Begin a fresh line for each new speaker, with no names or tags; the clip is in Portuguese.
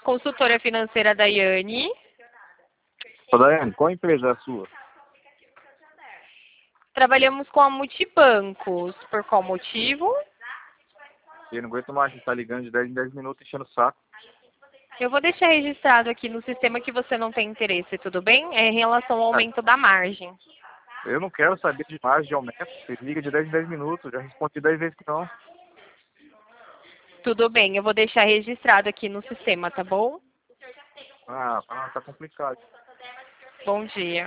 Consultora financeira Daiane.
Ô, Daiane, qual empresa é a sua?
Trabalhamos com a Multibancos. Por qual motivo?
Eu não aguento mais, tá ligando de 10 em 10 minutos enchendo o saco.
Eu vou deixar registrado aqui no sistema que você não tem interesse, tudo bem? É em relação ao aumento da margem.
Eu não quero saber de margem de aumento. Você liga de 10 em 10 minutos, já respondi 10 vezes que não.
Tudo bem, eu vou deixar registrado aqui no sistema, tá bom?
Tá complicado.
Bom dia.